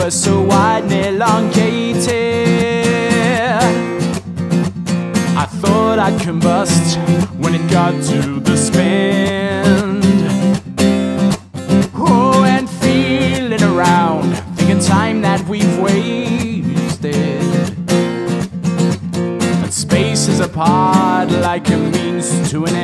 were so wide and elongated. I thought I'd combust when it got to the spend. Oh, and feeling around, thinking time that we've wasted. And space is apart like a means to an